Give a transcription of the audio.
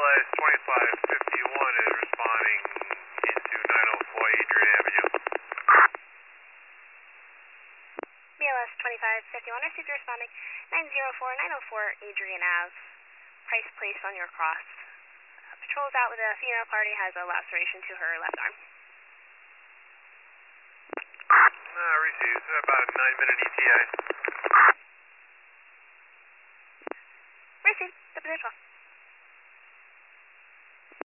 BLS 2551 is responding into 904 Adrian Avenue. BLS 2551, received responding 904 Adrian Ave. Price placed on your cross. Patrol's out with a female party, has a laceration to her left arm. Received. About a 9-minute ETA. Received. Good position.